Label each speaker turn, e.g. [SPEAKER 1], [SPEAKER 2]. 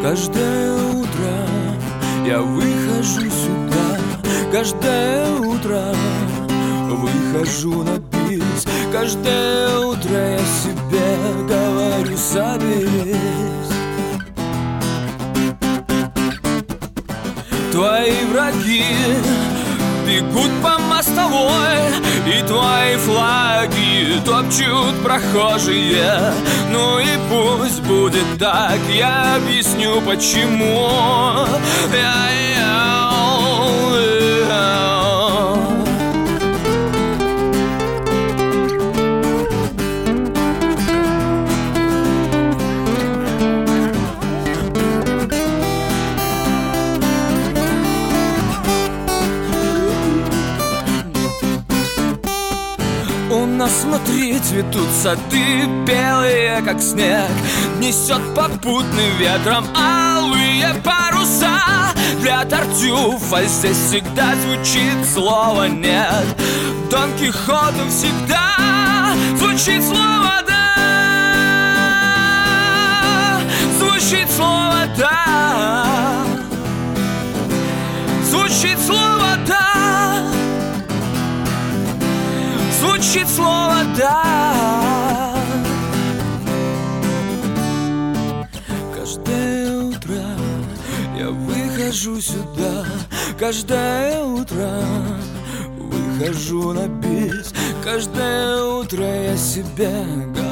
[SPEAKER 1] Каждое утро я выхожу сюда, каждое утро выхожу на бис. Каждое утро я себе говорю: соберись. Твои враги бегут по мостовой, и твои флаги топчут прохожие. Ну и пусть будет так, я объясню почему. У нас, смотри, цветут сады белые, как снег. Несет попутным ветром алые паруса. Для Тартюфа здесь всегда звучит слово «нет». Дон Кихоту всегда звучит слово «да». Звучит слово «да». Звучит слово «да». Звучит слово «да». Каждое утро я выхожу сюда, каждое утро выхожу на бис. Каждое утро я себе говорю: